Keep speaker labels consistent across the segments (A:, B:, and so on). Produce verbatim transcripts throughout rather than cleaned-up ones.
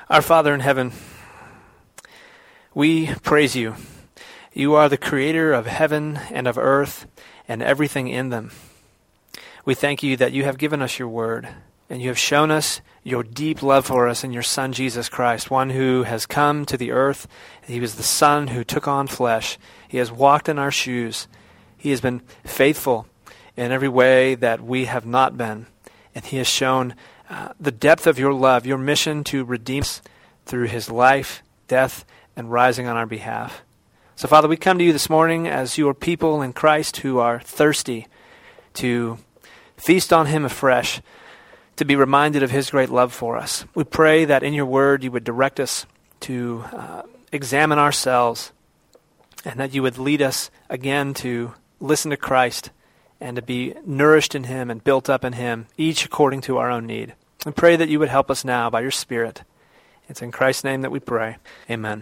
A: Our Father in heaven, we praise you. You are the creator of heaven and of earth and everything in them. We thank you that you have given us your word, and you have shown us your deep love for us in your Son, Jesus Christ, one who has come to the earth. He was the Son who took on flesh. He has walked in our shoes. He has been faithful in every way that we have not been, and he has shown Uh, the depth of your love, your mission to redeem us through his life, death, and rising on our behalf. So, Father, we come to you this morning as your people in Christ who are thirsty to feast on him afresh, to be reminded of his great love for us. We pray that in your word you would direct us to uh, examine ourselves, and that you would lead us again to listen to Christ and to be nourished in him and built up in him, each according to our own need. We pray that you would help us now by your Spirit. It's in Christ's name that we pray. Amen.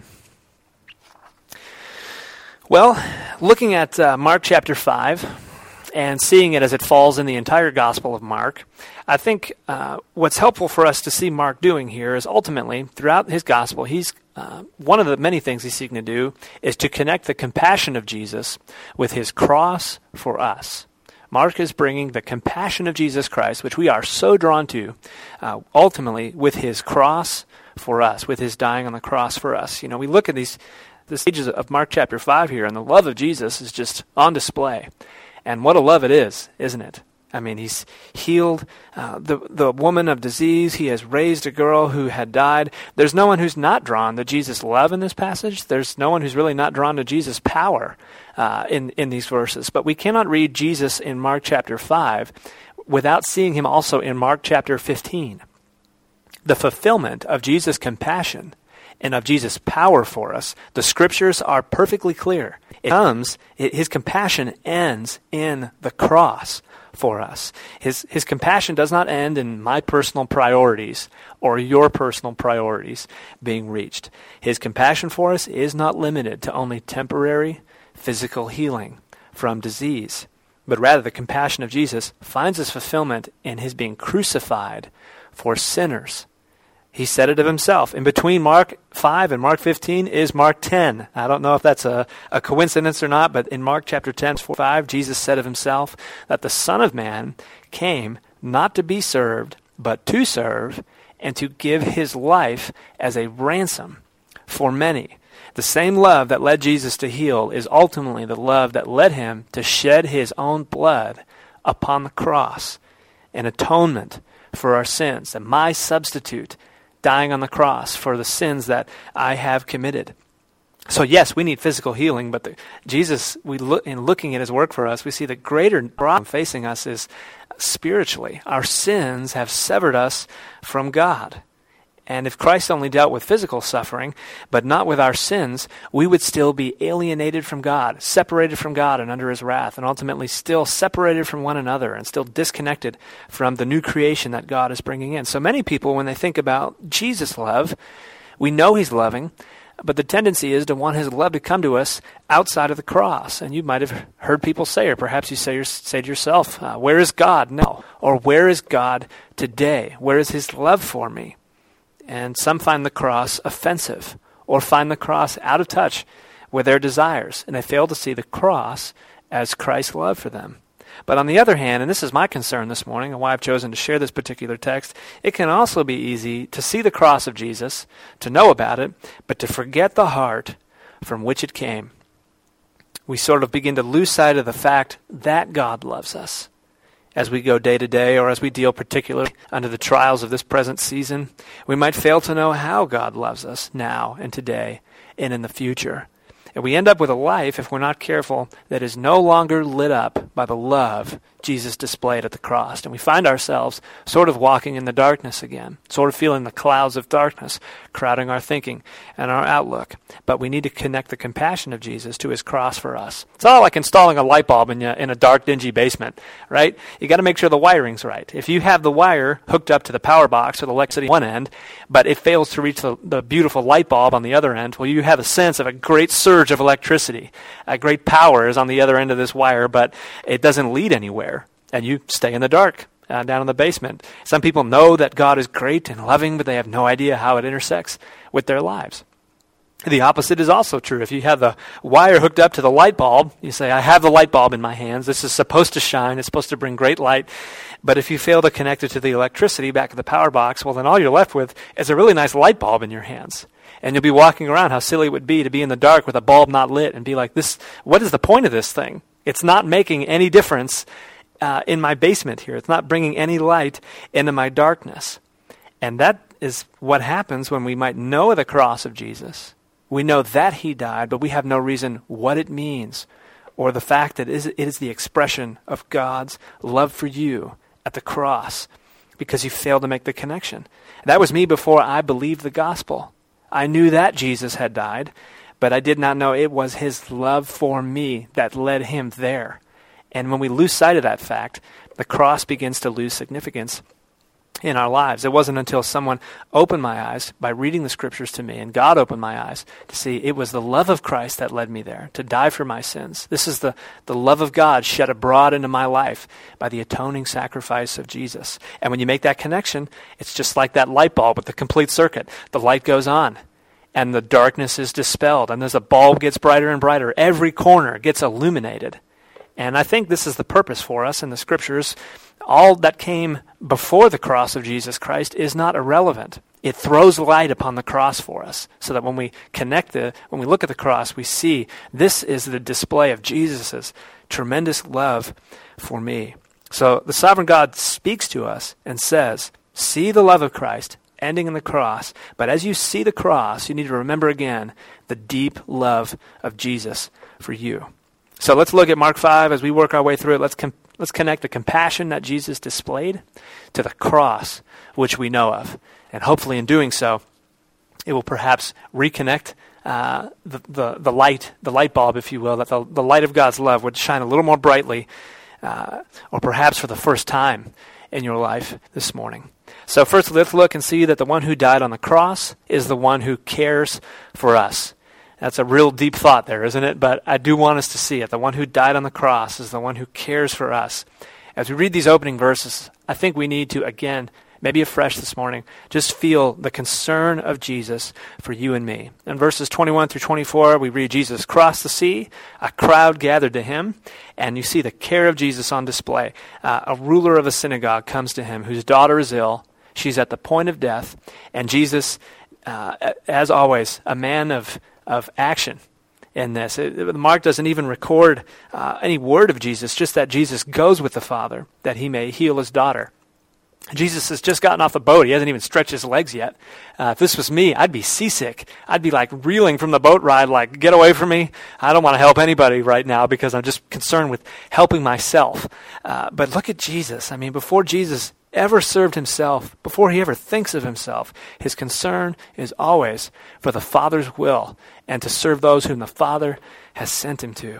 A: Well, looking at uh, Mark chapter five and seeing it as it falls in the entire Gospel of Mark, I think uh, what's helpful for us to see Mark doing here is ultimately, throughout his Gospel, he's uh, one of the many things he's seeking to do is to connect the compassion of Jesus with his cross for us. Mark is bringing the compassion of Jesus Christ, which we are so drawn to, uh, ultimately with his cross for us, with his dying on the cross for us. You know, we look at these the stages of Mark chapter five here, and the love of Jesus is just on display. And what a love it is, isn't it? I mean, he's healed uh, the, the woman of disease. He has raised a girl who had died. There's no one who's not drawn to Jesus' love in this passage. There's no one who's really not drawn to Jesus' power uh, in, in these verses. But we cannot read Jesus in Mark chapter five without seeing him also in Mark chapter fifteen. The fulfillment of Jesus' compassion and of Jesus' power for us. The scriptures are perfectly clear. It comes, it, his compassion ends in the cross for us. His his compassion does not end in my personal priorities or your personal priorities being reached. His compassion for us is not limited to only temporary physical healing from disease, but rather the compassion of Jesus finds its fulfillment in his being crucified for sinners. He said it of himself. In between Mark five and Mark fifteen is Mark ten. I don't know if that's a, a coincidence or not, but in Mark chapter ten, four, five, Jesus said of himself that the Son of Man came not to be served, but to serve, and to give his life as a ransom for many. The same love that led Jesus to heal is ultimately the love that led him to shed his own blood upon the cross, an atonement for our sins, and my substitute dying on the cross for the sins that I have committed. So yes, we need physical healing, but the, Jesus, we look in looking at his work for us, we see the greater problem facing us is spiritually. Our sins have severed us from God. And if Christ only dealt with physical suffering, but not with our sins, we would still be alienated from God, separated from God and under his wrath, and ultimately still separated from one another and still disconnected from the new creation that God is bringing in. So many people, when they think about Jesus' love, we know he's loving, but the tendency is to want his love to come to us outside of the cross. And you might have heard people say, or perhaps you say, say to yourself, uh, where is God now? Or where is God today? Where is his love for me? And some find the cross offensive or find the cross out of touch with their desires, and they fail to see the cross as Christ's love for them. But on the other hand, and this is my concern this morning and why I've chosen to share this particular text, it can also be easy to see the cross of Jesus, to know about it, but to forget the heart from which it came. We sort of begin to lose sight of the fact that God loves us. As we go day to day, or as we deal particularly under the trials of this present season, we might fail to know how God loves us now and today and in the future. And we end up with a life, if we're not careful, that is no longer lit up by the love Jesus displayed at the cross. And we find ourselves sort of walking in the darkness again, sort of feeling the clouds of darkness crowding our thinking and our outlook. But we need to connect the compassion of Jesus to his cross for us. It's all like installing a light bulb in, in a dark, dingy basement, right? You got to make sure the wiring's right. If you have the wire hooked up to the power box or the electricity on one end, but it fails to reach the, the beautiful light bulb on the other end, well, you have a sense of a great surge of electricity. A great power is on the other end of this wire, but it doesn't lead anywhere. And you stay in the dark uh, down in the basement. Some people know that God is great and loving, but they have no idea how it intersects with their lives. The opposite is also true. If you have the wire hooked up to the light bulb, you say, I have the light bulb in my hands. This is supposed to shine. It's supposed to bring great light. But if you fail to connect it to the electricity back at the power box, well, then all you're left with is a really nice light bulb in your hands. And you'll be walking around, how silly it would be to be in the dark with a bulb not lit and be like, "This. What is the point of this thing? It's not making any difference uh, in my basement here. It's not bringing any light into my darkness." And that is what happens when we might know the cross of Jesus. We know that he died, but we have no reason what it means or the fact that it is the expression of God's love for you at the cross because you failed to make the connection. That was me before I believed the gospel. I knew that Jesus had died, but I did not know it was his love for me that led him there. And when we lose sight of that fact, the cross begins to lose significance in our lives. It wasn't until someone opened my eyes by reading the scriptures to me, and God opened my eyes to see it was the love of Christ that led me there, to die for my sins. This is the, the love of God shed abroad into my life by the atoning sacrifice of Jesus. And when you make that connection, it's just like that light bulb with the complete circuit. The light goes on, and the darkness is dispelled, and as the bulb gets brighter and brighter, every corner gets illuminated. And I think this is the purpose for us in the scriptures. All that came before the cross of Jesus Christ is not irrelevant. It throws light upon the cross for us so that when we connect the, when we look at the cross, we see this is the display of Jesus' tremendous love for me. So the sovereign God speaks to us and says, see the love of Christ ending in the cross. But as you see the cross, you need to remember again the deep love of Jesus for you. So let's look at Mark five as we work our way through it. Let's com- let's connect the compassion that Jesus displayed to the cross, which we know of. And hopefully in doing so, it will perhaps reconnect uh, the, the, the light, the light bulb, if you will, that the, the light of God's love would shine a little more brightly, uh, or perhaps for the first time in your life this morning. So first, let's look and see that the one who died on the cross is the one who cares for us. That's a real deep thought there, isn't it? But I do want us to see it. The one who died on the cross is the one who cares for us. As we read these opening verses, I think we need to, again, maybe afresh this morning, just feel the concern of Jesus for you and me. In verses twenty-one through twenty-four, we read Jesus crossed the sea, a crowd gathered to him, and you see the care of Jesus on display. Uh, a ruler of a synagogue comes to him whose daughter is ill. She's at the point of death, and Jesus, uh, as always, a man of of action in this. It, Mark doesn't even record uh, any word of Jesus, just that Jesus goes with the Father that he may heal his daughter. Jesus has just gotten off the boat. He hasn't even stretched his legs yet. Uh, if this was me, I'd be seasick. I'd be like reeling from the boat ride, like, get away from me. I don't want to help anybody right now because I'm just concerned with helping myself. Uh, but look at Jesus. I mean, before Jesus ever served himself, before he ever thinks of himself, his concern is always for the Father's will and to serve those whom the Father has sent him to.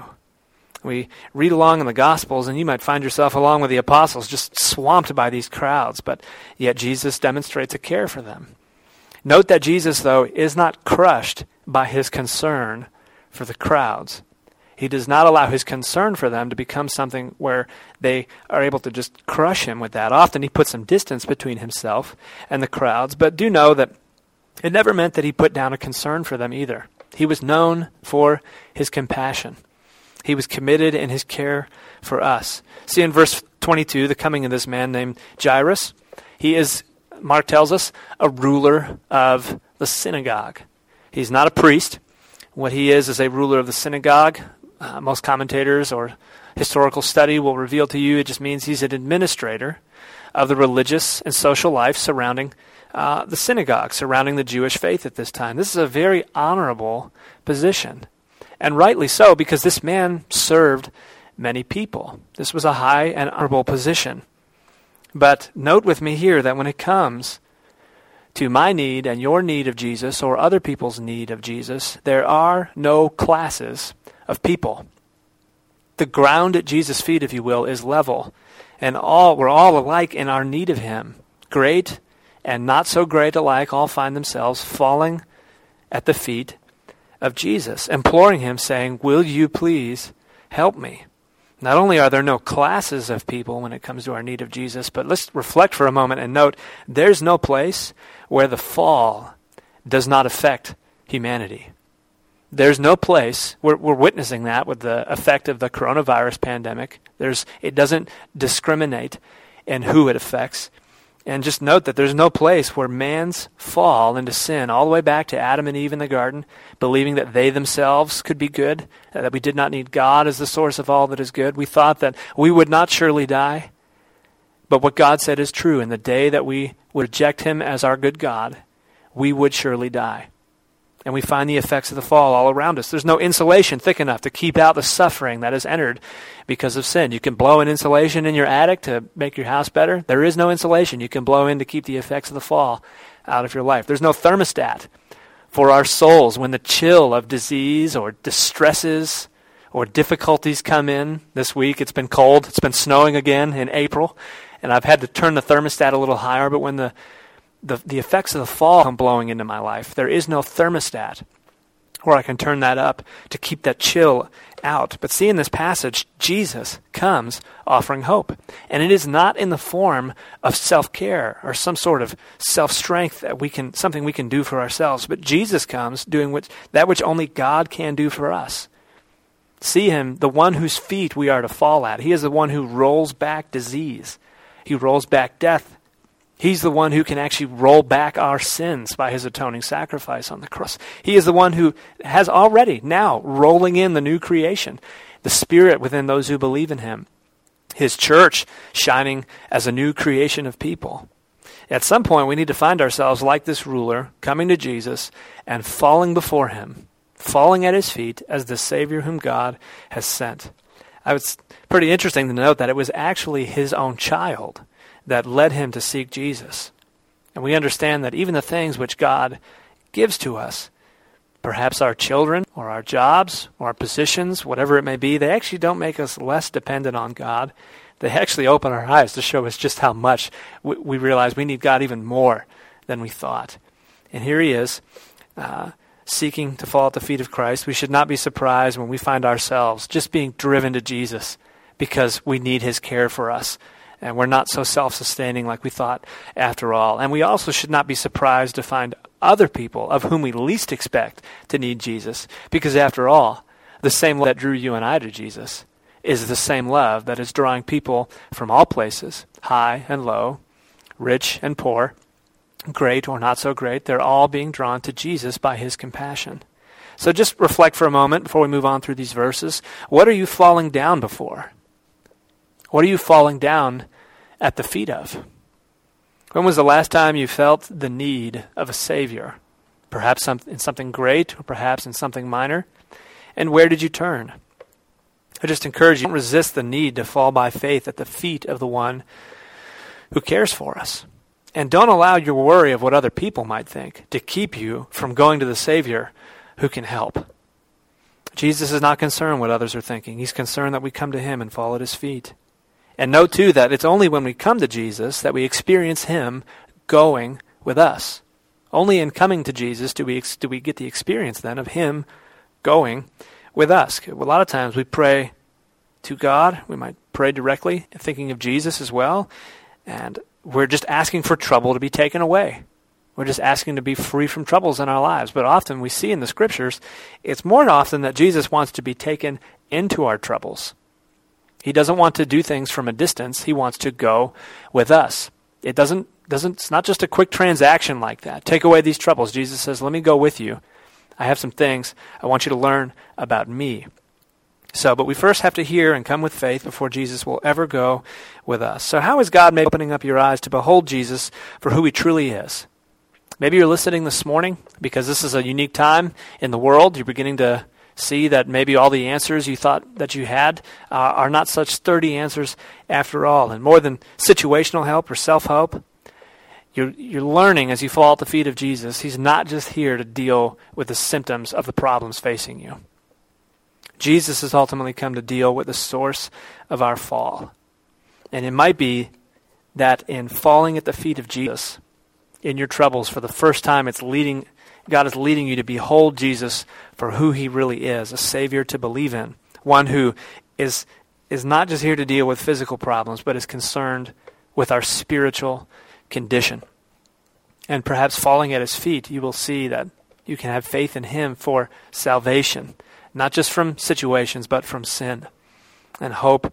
A: We read along in the Gospels, and you might find yourself along with the apostles just swamped by these crowds, but yet Jesus demonstrates a care for them. Note that Jesus, though, is not crushed by his concern for the crowds. He does not allow his concern for them to become something where they are able to just crush him with that. Often he puts some distance between himself and the crowds, but do know that it never meant that he put down a concern for them either. He was known for his compassion. He was committed in his care for us. See in verse twenty-two, the coming of this man named Jairus. He is, Mark tells us, a ruler of the synagogue. He's not a priest. What he is is a ruler of the synagogue. Uh, most commentators or historical study will reveal to you it just means he's an administrator of the religious and social life surrounding uh, the synagogue, surrounding the Jewish faith at this time. This is a very honorable position. And rightly so, because this man served many people. This was a high and honorable position. But note with me here that when it comes to my need and your need of Jesus or other people's need of Jesus, there are no classes of people. The ground at Jesus' feet, if you will, is level. And all we're all alike in our need of him. Great and not so great alike all find themselves falling at the feet of Jesus, imploring him, saying, will you please help me? Not only are there no classes of people when it comes to our need of Jesus, but let's reflect for a moment and note there's no place where the fall does not affect humanity. There's no place, we're, we're witnessing that with the effect of the coronavirus pandemic. There's, it doesn't discriminate in who it affects. And just note that there's no place where man's fall into sin, all the way back to Adam and Eve in the garden, believing that they themselves could be good, that we did not need God as the source of all that is good. We thought that we would not surely die. But what God said is true. In the day that we would reject him as our good God, we would surely die. And we find the effects of the fall all around us. There's no insulation thick enough to keep out the suffering that has entered because of sin. You can blow in insulation in your attic to make your house better. There is no insulation you can blow in to keep the effects of the fall out of your life. There's no thermostat for our souls when the chill of disease or distresses or difficulties come in. This week it's been cold. It's been snowing again in April, and I've had to turn the thermostat a little higher, but when the The, the effects of the fall come blowing into my life, there is no thermostat where I can turn that up to keep that chill out. But see, in this passage, Jesus comes offering hope. And it is not in the form of self-care or some sort of self-strength that we can, something we can do for ourselves. But Jesus comes doing what, that which only God can do for us. See him, the one whose feet we are to fall at. He is the one who rolls back disease. He rolls back death. He's the one who can actually roll back our sins by his atoning sacrifice on the cross. He is the one who has already now rolling in the new creation, the Spirit within those who believe in him. His church shining as a new creation of people. At some point, we need to find ourselves like this ruler, coming to Jesus and falling before him, falling at his feet as the Savior whom God has sent. It's pretty interesting to note that it was actually his own child that led him to seek Jesus. And we understand that even the things which God gives to us, perhaps our children or our jobs or our positions, whatever it may be, they actually don't make us less dependent on God. They actually open our eyes to show us just how much we, we realize we need God even more than we thought. And here he is, uh, seeking to fall at the feet of Christ. We should not be surprised when we find ourselves just being driven to Jesus because we need his care for us. And we're not so self-sustaining like we thought after all. And we also should not be surprised to find other people of whom we least expect to need Jesus. Because after all, the same love that drew you and I to Jesus is the same love that is drawing people from all places, high and low, rich and poor, great or not so great. They're all being drawn to Jesus by his compassion. So just reflect for a moment before we move on through these verses. What are you falling down before? What are you falling down at the feet of? When was the last time you felt the need of a Savior? Perhaps in something great or perhaps in something minor? And where did you turn? I just encourage you, don't resist the need to fall by faith at the feet of the one who cares for us. And don't allow your worry of what other people might think to keep you from going to the Savior who can help. Jesus is not concerned what others are thinking. He's concerned that we come to him and fall at his feet. And note, too, that it's only when we come to Jesus that we experience him going with us. Only in coming to Jesus do we do we get the experience, then, of him going with us. A lot of times we pray to God. We might pray directly, thinking of Jesus as well. And we're just asking for trouble to be taken away. We're just asking to be free from troubles in our lives. But often we see in the Scriptures, it's more often that Jesus wants to be taken into our troubles. He doesn't want to do things from a distance. He wants to go with us. It doesn't, doesn't, it's not just a quick transaction like that. Take away these troubles. Jesus says, let me go with you. I have some things I want you to learn about me. So, but we first have to hear and come with faith before Jesus will ever go with us. So how is God maybe opening up your eyes to behold Jesus for who he truly is? Maybe you're listening this morning because this is a unique time in the world. You're beginning to see that maybe all the answers you thought that you had uh, are not such sturdy answers after all. And more than situational help or self-help, you're, you're learning as you fall at the feet of Jesus, he's not just here to deal with the symptoms of the problems facing you. Jesus has ultimately come to deal with the source of our fall. And it might be that in falling at the feet of Jesus, in your troubles, for the first time, it's leading God is leading you to behold Jesus for who he really is, a Savior to believe in, one who is is not just here to deal with physical problems, but is concerned with our spiritual condition. And perhaps falling at his feet, you will see that you can have faith in him for salvation, not just from situations, but from sin, and hope,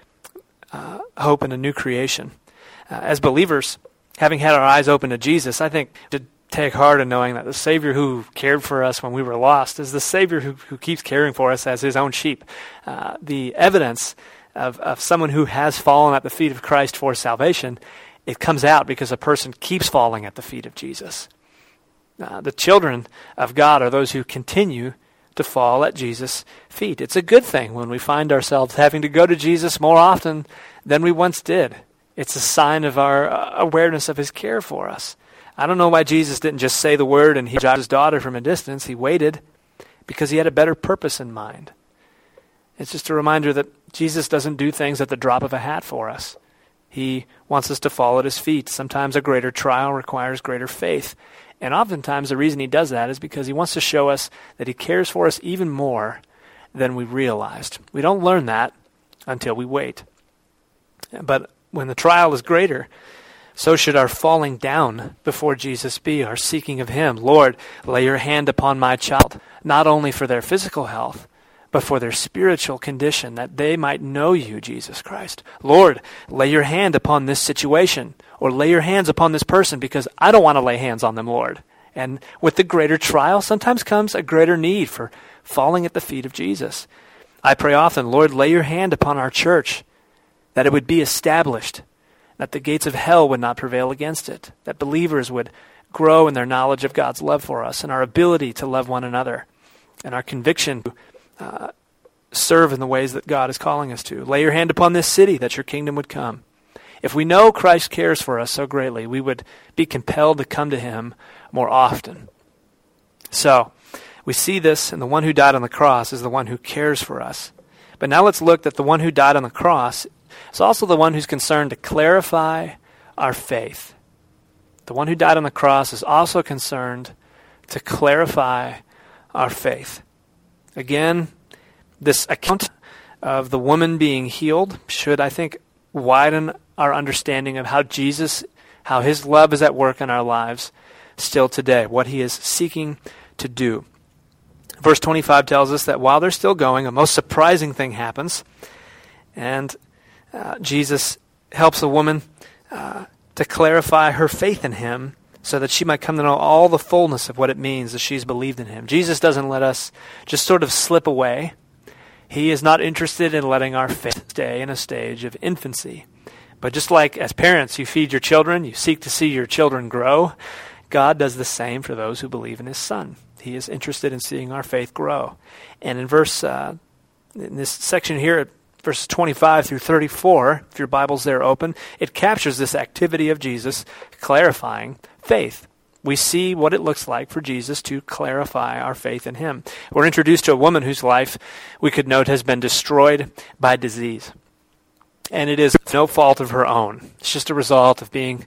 A: uh, hope in a new creation. Uh, as believers, having had our eyes open to Jesus, I think to take heart in knowing that the Savior who cared for us when we were lost is the Savior who, who keeps caring for us as his own sheep. Uh, the evidence of, of someone who has fallen at the feet of Christ for salvation, it comes out because a person keeps falling at the feet of Jesus. Uh, the children of God are those who continue to fall at Jesus' feet. It's a good thing when we find ourselves having to go to Jesus more often than we once did. It's a sign of our uh, awareness of his care for us. I don't know why Jesus didn't just say the word and he judged his daughter from a distance. He waited because he had a better purpose in mind. It's just a reminder that Jesus doesn't do things at the drop of a hat for us. He wants us to fall at his feet. Sometimes a greater trial requires greater faith. And oftentimes the reason he does that is because he wants to show us that he cares for us even more than we realized. We don't learn that until we wait. But when the trial is greater, so should our falling down before Jesus be, our seeking of him. Lord, lay your hand upon my child, not only for their physical health, but for their spiritual condition, that they might know you, Jesus Christ. Lord, lay your hand upon this situation, or lay your hands upon this person, because I don't want to lay hands on them, Lord. And with the greater trial, sometimes comes a greater need for falling at the feet of Jesus. I pray often, Lord, lay your hand upon our church, that it would be established, that the gates of hell would not prevail against it, that believers would grow in their knowledge of God's love for us and our ability to love one another and our conviction to uh, serve in the ways that God is calling us to. Lay your hand upon this city that your kingdom would come. If we know Christ cares for us so greatly, we would be compelled to come to him more often. So, we see this, and the one who died on the cross is the one who cares for us. But now let's look that the one who died on the cross is also the one who's concerned to clarify our faith. The one who died on the cross is also concerned to clarify our faith. Again, this account of the woman being healed should, I think, widen our understanding of how Jesus, how his love is at work in our lives still today, what he is seeking to do. Verse twenty-five tells us that while they're still going, a most surprising thing happens, and uh, Jesus helps a woman uh, to clarify her faith in him so that she might come to know all the fullness of what it means that she's believed in him. Jesus doesn't let us just sort of slip away. He is not interested in letting our faith stay in a stage of infancy. But just like as parents, you feed your children, you seek to see your children grow, God does the same for those who believe in his Son. He is interested in seeing our faith grow. And in verse, uh, in this section here, at verses twenty-five through thirty-four, if your Bible's there open, it captures this activity of Jesus clarifying faith. We see what it looks like for Jesus to clarify our faith in him. We're introduced to a woman whose life, we could note, has been destroyed by disease. And it is no fault of her own. It's just a result of being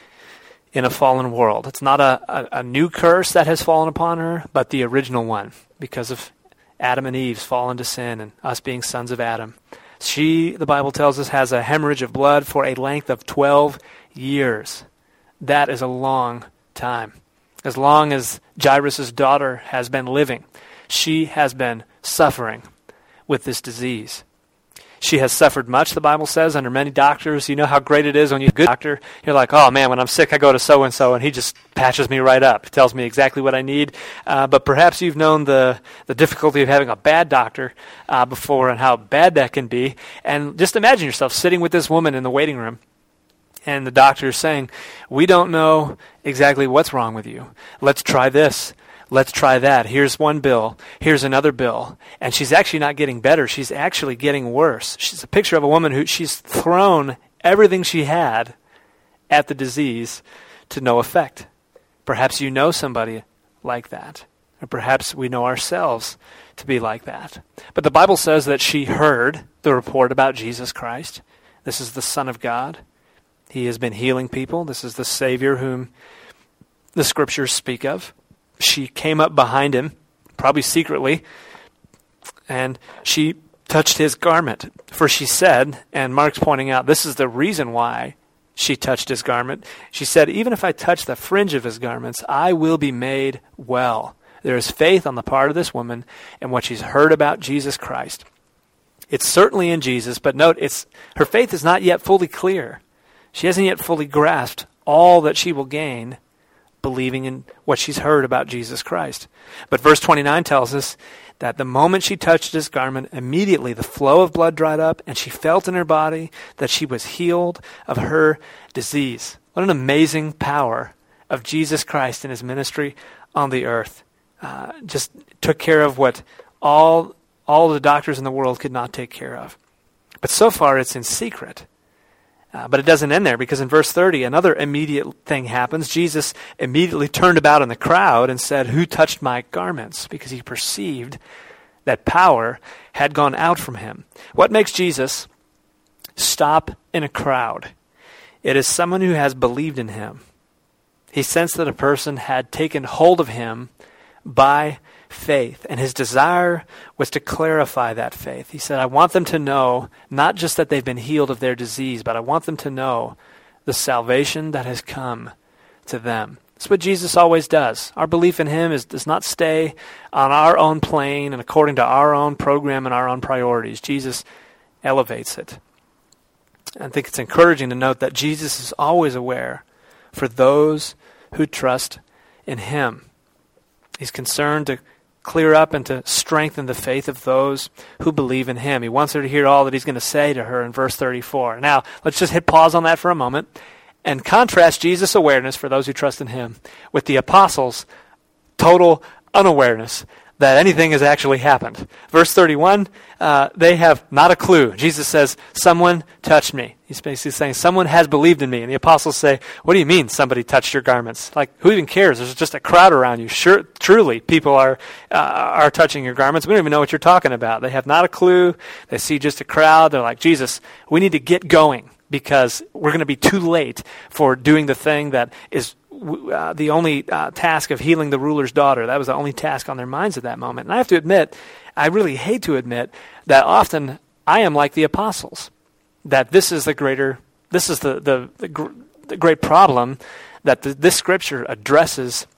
A: in a fallen world. It's not a, a, a new curse that has fallen upon her, but the original one, because of Adam and Eve's fall into sin and us being sons of Adam. She, the Bible tells us, has a hemorrhage of blood for a length of twelve years. That is a long time. As long as Jairus' daughter has been living, she has been suffering with this disease. She has suffered much, the Bible says, under many doctors. You know how great it is when you have a good doctor. You're like, oh man, when I'm sick, I go to so-and-so, and he just patches me right up. He tells me exactly what I need. Uh, but perhaps you've known the, the difficulty of having a bad doctor uh, before and how bad that can be. And just imagine yourself sitting with this woman in the waiting room, and the doctor is saying, we don't know exactly what's wrong with you. Let's try this. Let's try that. Here's one bill. Here's another bill. And she's actually not getting better. She's actually getting worse. She's a picture of a woman who she's thrown everything she had at the disease to no effect. Perhaps you know somebody like that. Or perhaps we know ourselves to be like that. But the Bible says that she heard the report about Jesus Christ. This is the Son of God. He has been healing people. This is the Savior whom the Scriptures speak of. She came up behind him, probably secretly, and she touched his garment. For she said, and Mark's pointing out, this is the reason why she touched his garment. She said, even if I touch the fringe of his garments, I will be made well. There is faith on the part of this woman in what she's heard about Jesus Christ. It's certainly in Jesus, but note, it's her faith is not yet fully clear. She hasn't yet fully grasped all that she will gain believing in what she's heard about Jesus Christ. But verse twenty-nine tells us that the moment she touched his garment, immediately the flow of blood dried up, and she felt in her body that she was healed of her disease. What an amazing power of Jesus Christ in his ministry on the earth. Uh, just took care of what all all the doctors in the world could not take care of. But so far it's in secret. Uh, but it doesn't end there, because in verse thirty, another immediate thing happens. Jesus immediately turned about in the crowd and said, "Who touched my garments?" Because he perceived that power had gone out from him. What makes Jesus stop in a crowd? It is someone who has believed in him. He sensed that a person had taken hold of him by faith, and his desire was to clarify that faith. He said, I want them to know not just that they've been healed of their disease, but I want them to know the salvation that has come to them. That's what Jesus always does. Our belief in him is does not stay on our own plane and according to our own program and our own priorities. Jesus elevates it. I think it's encouraging to note that Jesus is always aware for those who trust in him. He's concerned to clear up and to strengthen the faith of those who believe in him. He wants her to hear all that he's going to say to her in verse thirty-four. Now, let's just hit pause on that for a moment and contrast Jesus' awareness for those who trust in him with the apostles' total unawareness that anything has actually happened. Verse thirty-one, uh, they have not a clue. Jesus says, someone touched me. He's basically saying, someone has believed in me. And the apostles say, what do you mean somebody touched your garments? Like, who even cares? There's just a crowd around you. Sure, truly, people are uh, are touching your garments. We don't even know what you're talking about. They have not a clue. They see just a crowd. They're like, Jesus, we need to get going because we're going to be too late for doing the thing that is Uh, the only uh, task of healing the ruler's daughter. That was the only task on their minds at that moment. And I have to admit, I really hate to admit that often I am like the apostles. That this is the greater, this is the the, the, gr- the great problem that the, this scripture addresses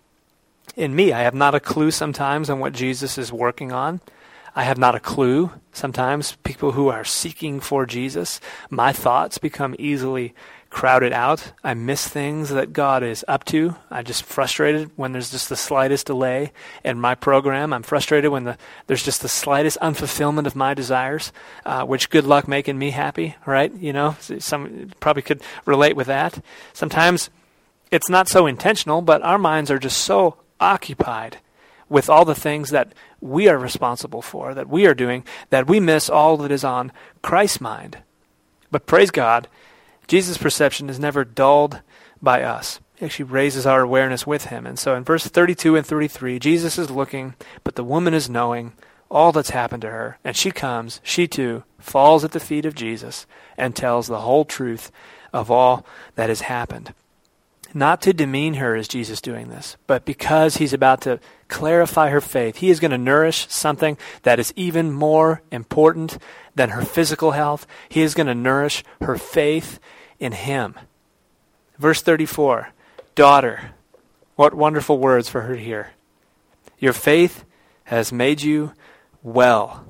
A: in me. I have not a clue sometimes on what Jesus is working on. I have not a clue. Sometimes people who are seeking for Jesus, my thoughts become easily crowded out. I miss things that God is up to. I'm just frustrated when there's just the slightest delay in my program. I'm frustrated when the, there's just the slightest unfulfillment of my desires, uh, which good luck making me happy, right? You know, some probably could relate with that. Sometimes it's not so intentional, but our minds are just so occupied with all the things that we are responsible for, that we are doing, that we miss all that is on Christ's mind. But praise God, Jesus' perception is never dulled by us. He actually raises our awareness with him. And so in verse thirty-two and thirty-three, Jesus is looking, but the woman is knowing all that's happened to her. And she comes, she too, falls at the feet of Jesus and tells the whole truth of all that has happened. Not to demean her is Jesus doing this, but because he's about to clarify her faith. He is going to nourish something that is even more important than her physical health. He is going to nourish her faith in him. Verse thirty-four, daughter, what wonderful words for her to hear. Your faith has made you well.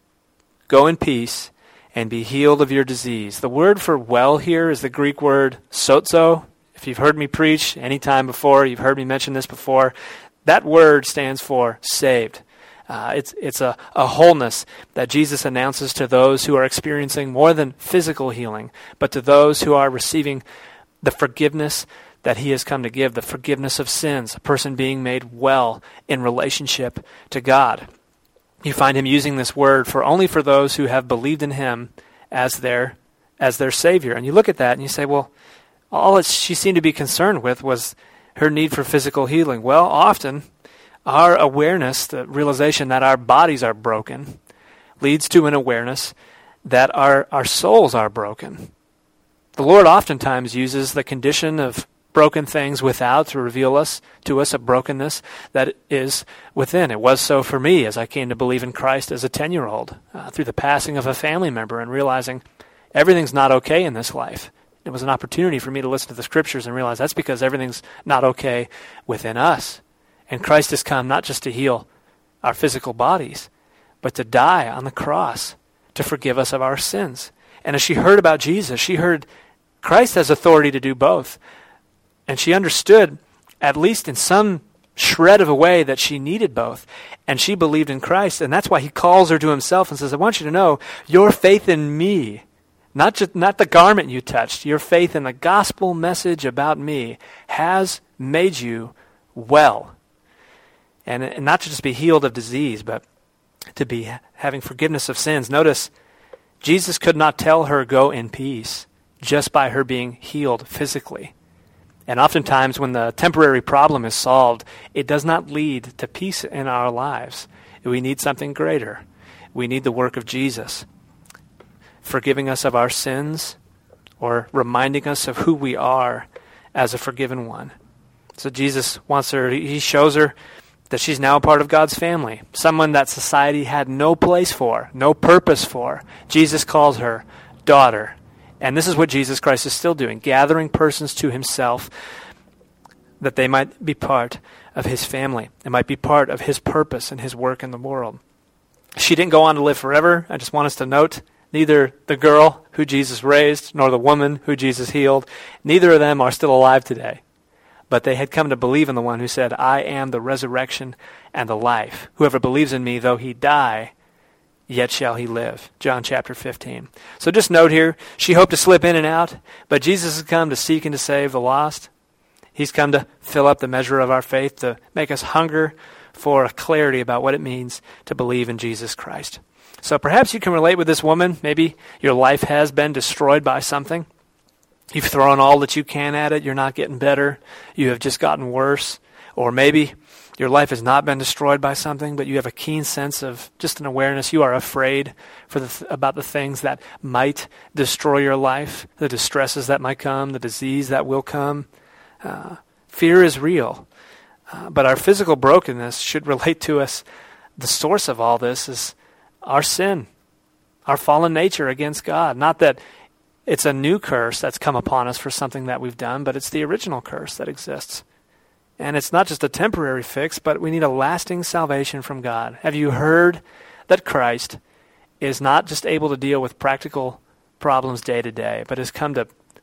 A: Go in peace and be healed of your disease. The word for well here is the Greek word sozo. If you've heard me preach any time before, you've heard me mention this before, that word stands for saved. Uh, it's it's a, a wholeness that Jesus announces to those who are experiencing more than physical healing, but to those who are receiving the forgiveness that he has come to give, the forgiveness of sins, a person being made well in relationship to God. You find him using this word for only for those who have believed in him as their as their Savior. And you look at that and you say, well, all that she seemed to be concerned with was her need for physical healing. Well, often our awareness, the realization that our bodies are broken, leads to an awareness that our, our souls are broken. The Lord oftentimes uses the condition of broken things without to reveal us to us a brokenness that is within. It was so for me as I came to believe in Christ as a ten-year-old uh, through the passing of a family member and realizing everything's not okay in this life. It was an opportunity for me to listen to the scriptures and realize that's because everything's not okay within us. And Christ has come not just to heal our physical bodies, but to die on the cross to forgive us of our sins. And as she heard about Jesus, she heard Christ has authority to do both. And she understood, at least in some shred of a way, that she needed both. And she believed in Christ. And that's why he calls her to himself and says, I want you to know your faith in me, not just not the garment you touched, your faith in the gospel message about me has made you well. And, and not to just be healed of disease, but to be having forgiveness of sins. Notice, Jesus could not tell her go in peace just by her being healed physically. And oftentimes when the temporary problem is solved, it does not lead to peace in our lives. We need something greater. We need the work of Jesus, forgiving us of our sins or reminding us of who we are as a forgiven one. So Jesus wants her, he shows her that she's now a part of God's family, someone that society had no place for, no purpose for. Jesus calls her daughter. And this is what Jesus Christ is still doing, gathering persons to himself that they might be part of his family. They might be part of his purpose and his work in the world. She didn't go on to live forever. I just want us to note, neither the girl who Jesus raised nor the woman who Jesus healed, neither of them are still alive today. But they had come to believe in the one who said, I am the resurrection and the life. Whoever believes in me, though he die, yet shall he live. John chapter fifteen. So just note here, she hoped to slip in and out, but Jesus has come to seek and to save the lost. He's come to fill up the measure of our faith, to make us hunger for a clarity about what it means to believe in Jesus Christ. So perhaps you can relate with this woman. Maybe your life has been destroyed by something. You've thrown all that you can at it. You're not getting better. You have just gotten worse. Or maybe your life has not been destroyed by something, but you have a keen sense of just an awareness. You are afraid for the th- about the things that might destroy your life, the distresses that might come, the disease that will come. Uh, fear is real. Uh, but our physical brokenness should relate to us. The source of all this is our sin, our fallen nature against God. Not that it's a new curse that's come upon us for something that we've done, but it's the original curse that exists. And it's not just a temporary fix, but we need a lasting salvation from God. Have you heard that Christ is not just able to deal with practical problems day to day, but has come to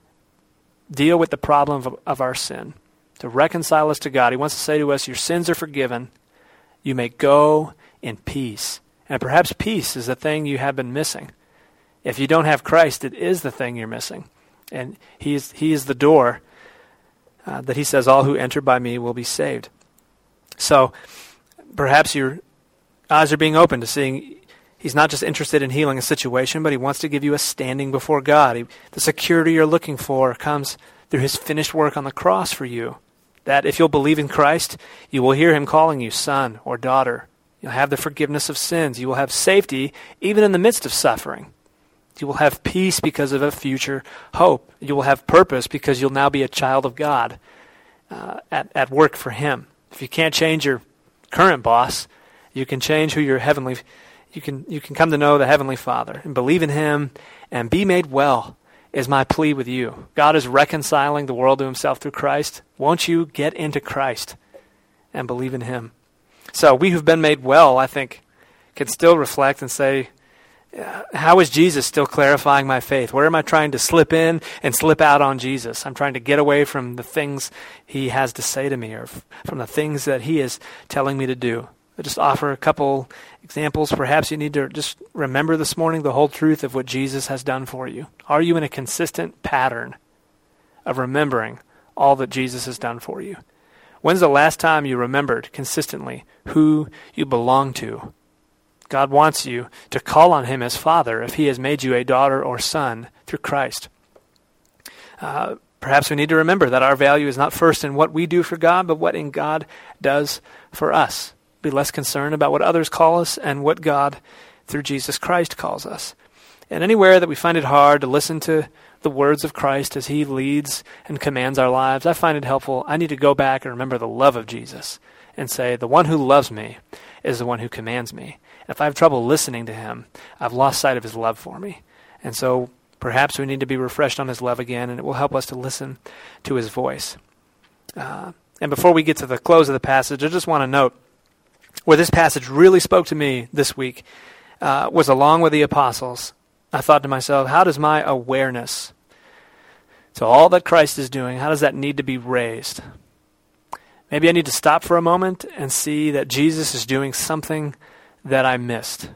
A: deal with the problem of, of our sin, to reconcile us to God? He wants to say to us, your sins are forgiven. You may go in peace. And perhaps peace is the thing you have been missing. If you don't have Christ, it is the thing you're missing. And he is, he is the door Uh, that he says, all who enter by me will be saved. So perhaps your eyes are being opened to seeing he's not just interested in healing a situation, but he wants to give you a standing before God. He, the security you're looking for comes through his finished work on the cross for you. That if you'll believe in Christ, you will hear him calling you son or daughter. You'll have the forgiveness of sins. You will have safety even in the midst of suffering. You will have peace because of a future hope. You will have purpose because you'll now be a child of God uh, at, at work for him. If you can't change your current boss, you can change who your heavenly, you can you can come to know the Heavenly Father and believe in him and be made well is my plea with you. God is reconciling the world to himself through Christ. Won't you get into Christ and believe in him? So we who've been made well, I think, can still reflect and say, how is Jesus still clarifying my faith? Where am I trying to slip in and slip out on Jesus? I'm trying to get away from the things he has to say to me or f- from the things that he is telling me to do. I'll just offer a couple examples. Perhaps you need to just remember this morning the whole truth of what Jesus has done for you. Are you in a consistent pattern of remembering all that Jesus has done for you? When's the last time you remembered consistently who you belong to? God wants you to call on him as Father if he has made you a daughter or son through Christ. Uh, perhaps we need to remember that our value is not first in what we do for God, but what in God does for us. Be less concerned about what others call us and what God, through Jesus Christ, calls us. And anywhere that we find it hard to listen to the words of Christ as he leads and commands our lives, I find it helpful. I need to go back and remember the love of Jesus and say, the one who loves me is the one who commands me. And if I have trouble listening to him, I've lost sight of his love for me. And so perhaps we need to be refreshed on his love again, and it will help us to listen to his voice. Uh, and before we get to the close of the passage, I just want to note where this passage really spoke to me this week uh, was along with the apostles. I thought to myself, how does my awareness to all that Christ is doing, how does that need to be raised? Maybe I need to stop for a moment and see that Jesus is doing something that I missed.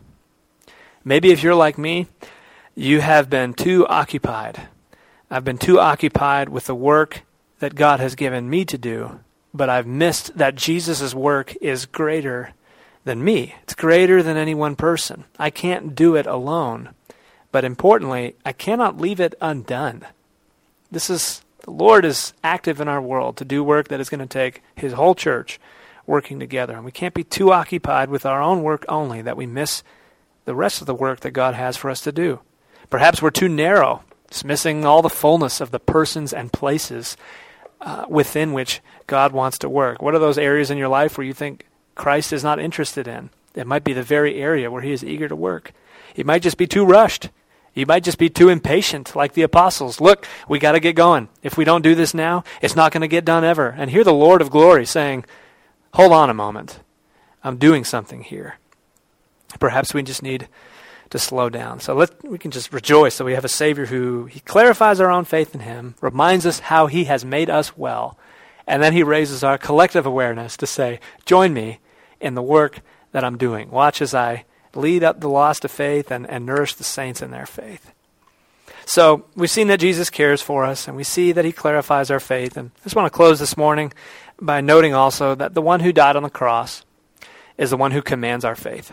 A: Maybe if you're like me, you have been too occupied. I've been too occupied with the work that God has given me to do, but I've missed that Jesus' work is greater than me. It's greater than any one person. I can't do it alone. But importantly, I cannot leave it undone. This is, the Lord is active in our world to do work that is going to take his whole church working together. And we can't be too occupied with our own work only that we miss the rest of the work that God has for us to do. Perhaps we're too narrow, just missing all the fullness of the persons and places uh, within which God wants to work. What are those areas in your life where you think Christ is not interested in? It might be the very area where he is eager to work. He might just be too rushed. You might just be too impatient, like the apostles. Look, we got to get going. If we don't do this now, it's not going to get done ever. And hear the Lord of glory saying, hold on a moment. I'm doing something here. Perhaps we just need to slow down. So let we can just rejoice that we have a Savior who he clarifies our own faith in him, reminds us how he has made us well, and then he raises our collective awareness to say, join me in the work that I'm doing. Watch as I lead up the lost to faith and, and nourish the saints in their faith. So we've seen that Jesus cares for us, and we see that he clarifies our faith. And I just want to close this morning by noting also that the one who died on the cross is the one who commands our faith.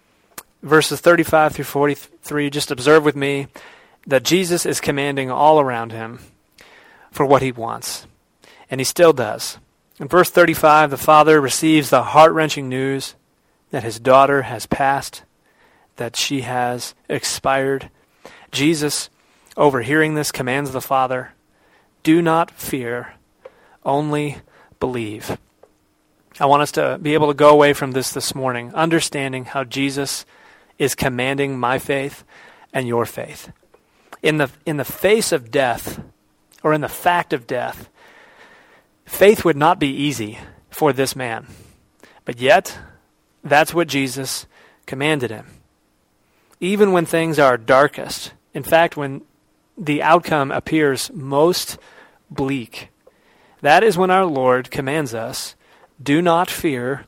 A: Verses thirty-five through forty-three, just observe with me that Jesus is commanding all around him for what he wants. And he still does. In verse thirty-five, the father receives the heart-wrenching news that his daughter has passed, that she has expired. Jesus, overhearing this, commands the father, do not fear, only believe. I want us to be able to go away from this this morning, understanding how Jesus is commanding my faith and your faith. In the in the face of death, or in the fact of death, faith would not be easy for this man. But yet, that's what Jesus commanded him. Even when things are darkest, in fact, when the outcome appears most bleak, that is when our Lord commands us, do not fear,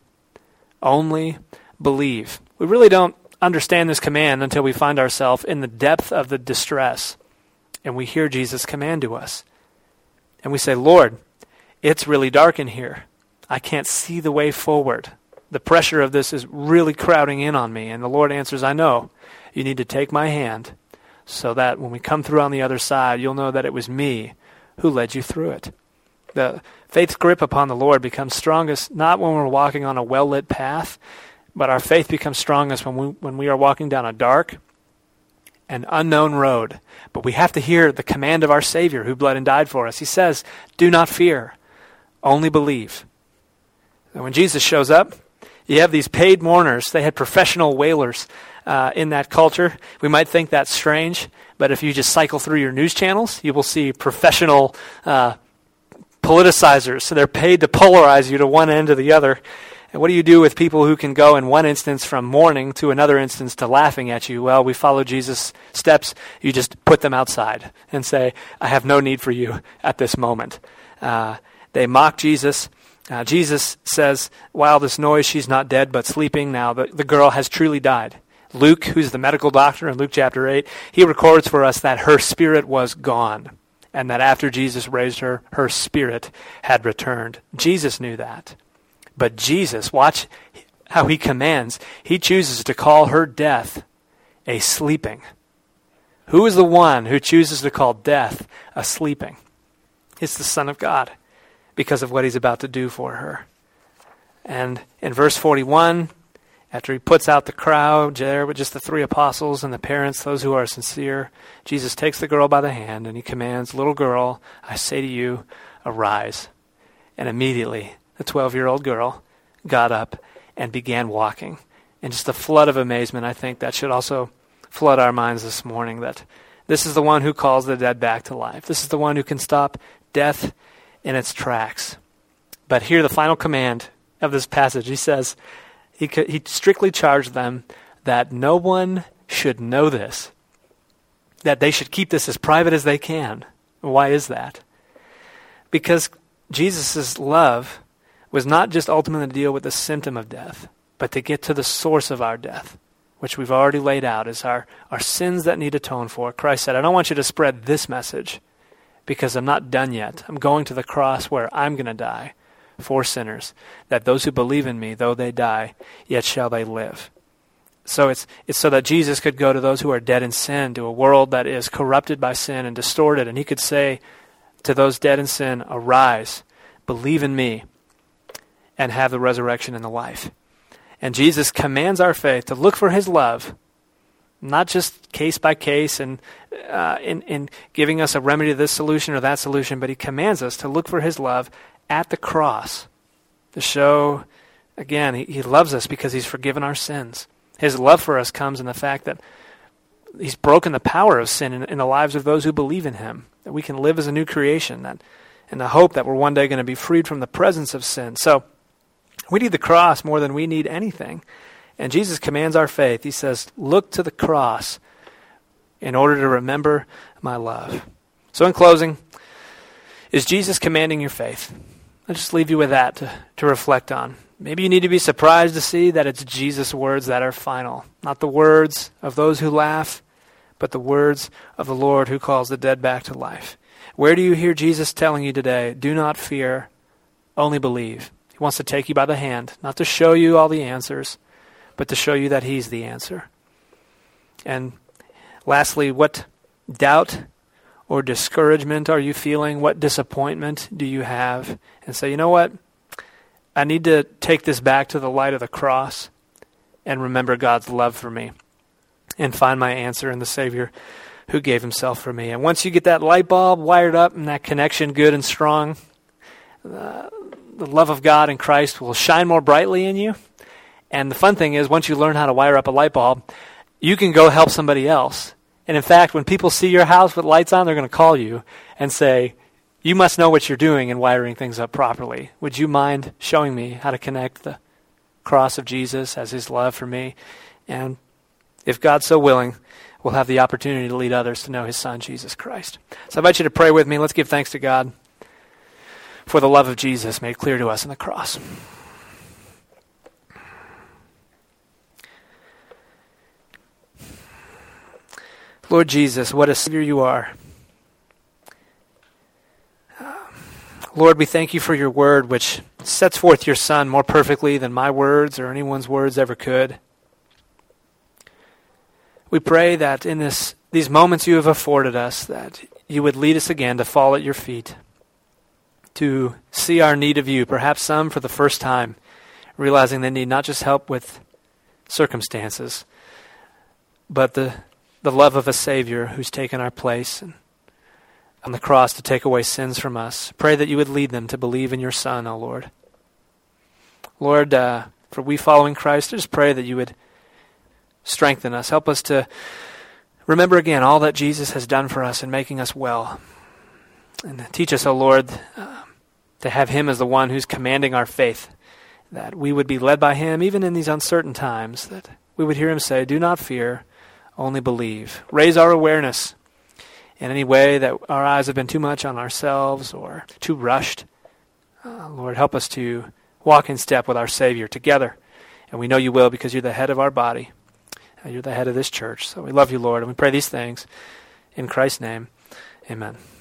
A: only believe. We really don't understand this command until we find ourselves in the depth of the distress and we hear Jesus' command to us. And we say, Lord, it's really dark in here. I can't see the way forward. The pressure of this is really crowding in on me. And the Lord answers, I know. You need to take my hand so that when we come through on the other side, you'll know that it was me who led you through it. The faith's grip upon the Lord becomes strongest not when we're walking on a well-lit path, but our faith becomes strongest when we when we are walking down a dark and unknown road. But we have to hear the command of our Savior who bled and died for us. He says, do not fear, only believe. And when Jesus shows up, you have these paid mourners. They had professional wailers uh, in that culture. We might think that's strange, but if you just cycle through your news channels, you will see professional uh, politicizers. So they're paid to polarize you to one end or the other. And what do you do with people who can go in one instance from mourning to another instance to laughing at you? Well, we follow Jesus' steps. You just put them outside and say, I have no need for you at this moment. Uh, they mock Jesus. Uh, Jesus says, while this noise, she's not dead but sleeping. Now the, the girl has truly died. Luke, who's the medical doctor in Luke chapter eight, he records for us that her spirit was gone, and that after Jesus raised her, her spirit had returned. Jesus knew that. But Jesus, watch how he commands. He chooses to call her death a sleeping. Who is the one who chooses to call death a sleeping? It's the Son of God, because of what he's about to do for her. And in verse forty-one, After he puts out the crowd there with just the three apostles and the parents, those who are sincere, Jesus takes the girl by the hand and he commands, "Little girl, I say to you, arise." And immediately the twelve-year-old girl got up and began walking. And just a flood of amazement, I think that should also flood our minds this morning, that this is the one who calls the dead back to life. This is the one who can stop death in its tracks. But here the final command of this passage, he says, he, he strictly charged them that no one should know this, that they should keep this as private as they can. Why is that? Because Jesus' love was not just ultimately to deal with the symptom of death, but to get to the source of our death, which we've already laid out as our, our sins that need atoned for. Christ said, I don't want you to spread this message because I'm not done yet. I'm going to the cross where I'm going to die for sinners, that those who believe in me, though they die, yet shall they live. So it's it's so that Jesus could go to those who are dead in sin, to a world that is corrupted by sin and distorted, and he could say to those dead in sin, arise, believe in me, and have the resurrection and the life. And Jesus commands our faith to look for his love, not just case by case and uh, in, in giving us a remedy to this solution or that solution, but he commands us to look for his love at the cross to show, again, he, he loves us because he's forgiven our sins. His love for us comes in the fact that he's broken the power of sin in, in the lives of those who believe in him, that we can live as a new creation, that, and the hope that we're one day going to be freed from the presence of sin. So we need the cross more than we need anything. And Jesus commands our faith. He says, look to the cross in order to remember my love. So in closing, is Jesus commanding your faith? I'll just leave you with that to, to reflect on. Maybe you need to be surprised to see that it's Jesus' words that are final. Not the words of those who laugh, but the words of the Lord who calls the dead back to life. Where do you hear Jesus telling you today, do not fear, only believe? He wants to take you by the hand, not to show you all the answers, but to show you that he's the answer. And lastly, what doubt or discouragement are you feeling? What disappointment do you have? And say, you know what? I need to take this back to the light of the cross and remember God's love for me and find my answer in the Savior who gave himself for me. And once you get that light bulb wired up and that connection good and strong, uh, the love of God in Christ will shine more brightly in you. And the fun thing is, once you learn how to wire up a light bulb, you can go help somebody else. And in fact, when people see your house with lights on, they're going to call you and say, you must know what you're doing in wiring things up properly. Would you mind showing me how to connect the cross of Jesus as his love for me? And if God's so willing, we'll have the opportunity to lead others to know his son, Jesus Christ. So I invite you to pray with me. Let's give thanks to God for the love of Jesus made clear to us in the cross. Lord Jesus, what a Savior you are. Lord, we thank you for your word, which sets forth your Son more perfectly than my words or anyone's words ever could. We pray that in this these moments you have afforded us, that you would lead us again to fall at your feet, to see our need of you, perhaps some for the first time, realizing they need not just help with circumstances, but the the love of a Savior who's taken our place and on the cross to take away sins from us. Pray that you would lead them to believe in your Son, O Lord. Lord, uh, for we following Christ, I just pray that you would strengthen us. Help us to remember again all that Jesus has done for us in making us well. And teach us, O Lord, uh, to have him as the one who's commanding our faith, that we would be led by him even in these uncertain times, that we would hear him say, do not fear, only believe. Raise our awareness in any way that our eyes have been too much on ourselves or too rushed. Uh, Lord, help us to walk in step with our Savior together. And we know you will because you're the head of our body. Uh, you're the head of this church. So we love you, Lord, and we pray these things in Christ's name. Amen.